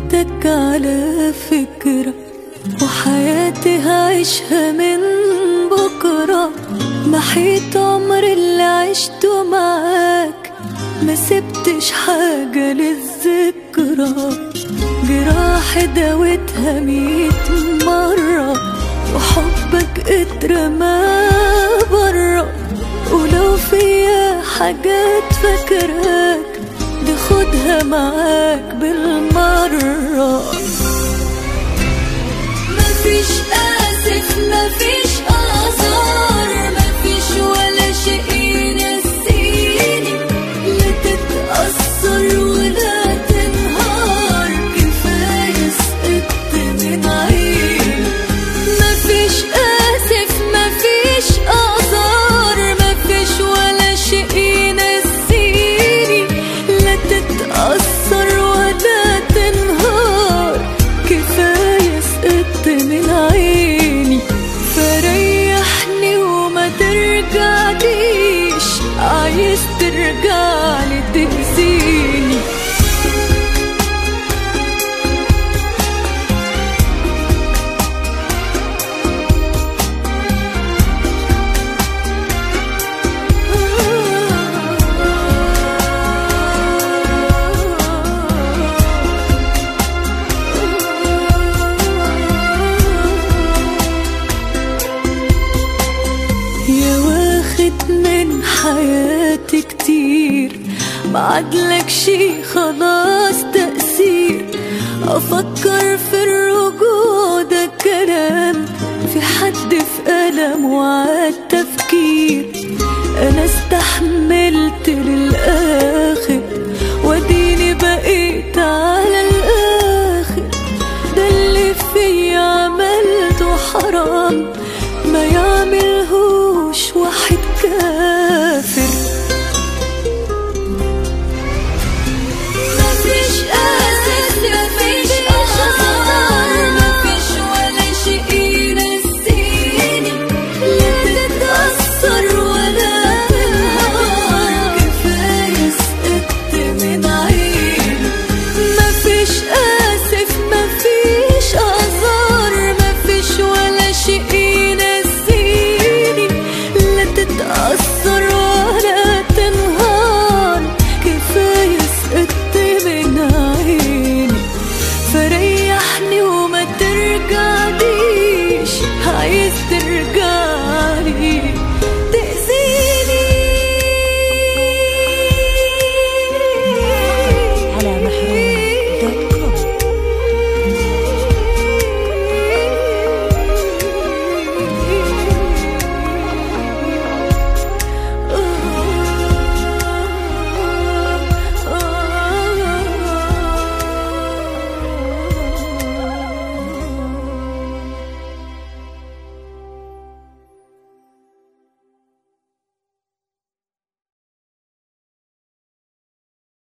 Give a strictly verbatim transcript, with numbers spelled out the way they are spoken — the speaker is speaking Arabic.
لقيتك على فكرة، وحياتي هعيشها من بكرة. محيط عمر اللي عشته معاك، ما سبتش حاجة للذكرى. جراحي داوتها ميت مرة، وحبك اترمى برا. ولو فيا حاجات فاكراك، دي خدها معاك بالمرة. مفيش آسف مفيش آثار، مفيش ولا شيء ينسيني. لا تتأثر ولا تنهار، كفاية سقطت من عيني. مفيش آسف مفيش آثار، مفيش ولا شيء ينسيني. لا تتأثر ولا تنهار، كفاية سقطت من عيني. فريحني وما ترجعليش، عايز ترجعلي تأذيني. يا واخد من حياتي كتير، معادلك شي خلاص تأثير. أفكر في الرجوع ده كلام، في حد في ألم وعاد تفكير. أنا استحملت